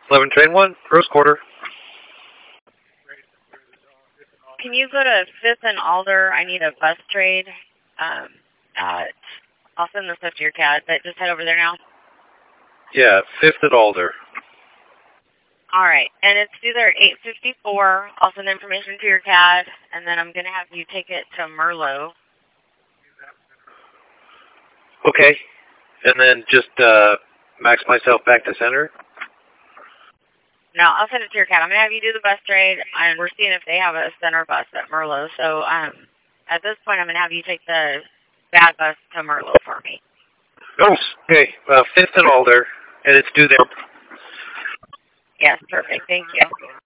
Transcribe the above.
11 train 1, first quarter. Can you go to 5th and Alder? I need a bus trade. I'll send this up to your CAD, but just head over there now. Yeah, 5th and Alder. All right, and it's due there at 8:54. I'll send information to your CAD, and then I'm going to have you take it to Merlot. Okay, and then just max myself back to center. No, I'll send it to your CAD. I'm going to have you do the bus trade, and we're seeing if they have a center bus at Merlot. So at this point, I'm going to have you take the bad bus to Merlot for me. Oh, okay, 5th and Alder, and it's due there. Yes, perfect. Thank you.